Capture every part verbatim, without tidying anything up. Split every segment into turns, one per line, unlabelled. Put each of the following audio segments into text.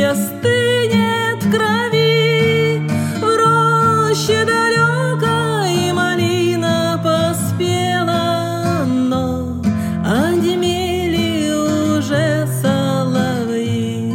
остынет в крови. В роще далекой малина поспела, но онемели уже соловьи.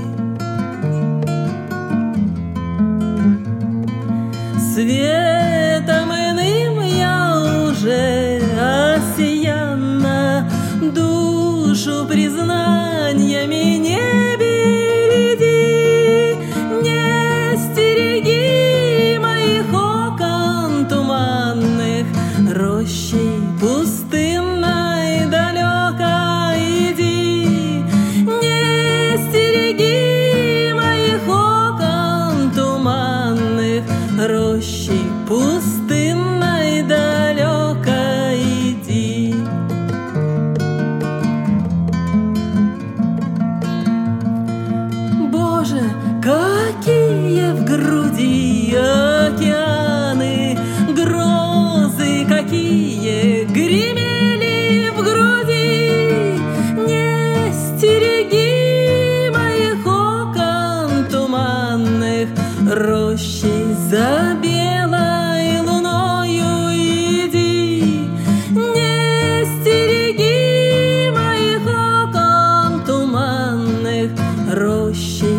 Светом иным я уже осияна, душу признаниями не береги, не стереги моих окон туманных, рощей пустынной далеко иди, не стереги моих окон туманных, рощей пустынной далеко иди. Боже, какие в груди океаны, грозы какие гремели в груди. Не стереги моих окон туманных, рощей за белой луною иди. Не стереги моих окон туманных, рощей